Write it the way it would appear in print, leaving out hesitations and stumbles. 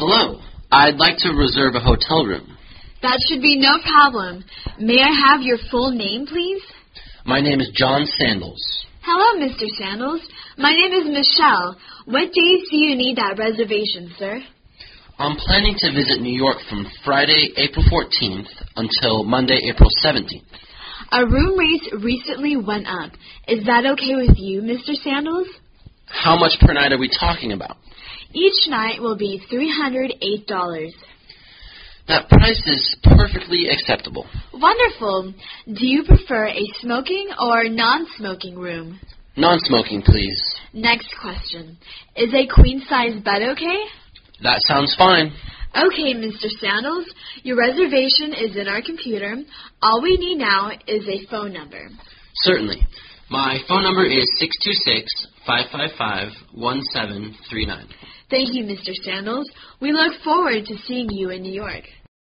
Hello. I'd like to reserve a hotel room. That should be no problem. May I have your full name, please? My name is John Sandals. Hello, Mr. Sandals. My name is Michelle. What days do you need that reservation, sir? I'm planning to visit New York from Friday, April 14th until Monday, April 17th. Our room rates recently went up. Is that okay with you, Mr. Sandals? How much per night are we talking about? Each night will be $308. That price is perfectly acceptable. Wonderful. Do you prefer a smoking or non-smoking room? Non-smoking, please. Next question. Is a queen-size bed okay? That sounds fine. Okay, Mr. Sandals. Your reservation is in our computer. All we need now is a phone number. Certainly. My phone number is 626-555-1739. Thank you, Mr. Sandals. We look forward to seeing you in New York.